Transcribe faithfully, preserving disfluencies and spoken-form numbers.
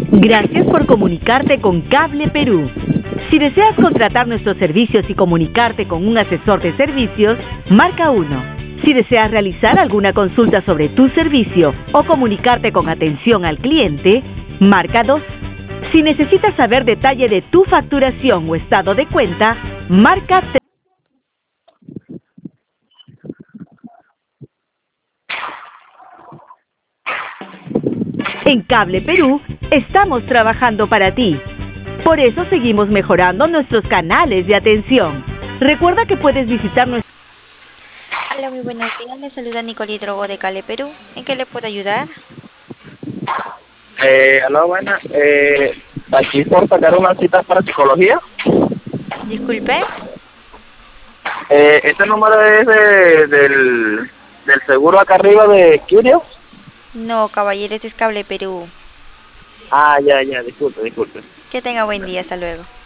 Gracias por comunicarte con Cable Perú. Si deseas contratar nuestros servicios y comunicarte con un asesor de servicios, marca uno. Si deseas realizar alguna consulta sobre tu servicio o comunicarte con atención al cliente, marca dos. Si necesitas saber detalle de tu facturación o estado de cuenta, marca tres. En Cable Perú estamos trabajando para ti. Por eso seguimos mejorando nuestros canales de atención. Recuerda que puedes visitar nuestro... Hola, muy buenos días. Le saluda Nicole Drogo de Cable Perú. ¿En qué le puedo ayudar? Eh, hola, buenas. Eh, aquí por sacar una cita para psicología. Disculpe. Eh, este número es de, del, del seguro acá arriba de Curio. No, caballero, este es Cable Perú. Ah, ya, ya, disculpe, disculpe. Que tenga buen día. Hasta luego.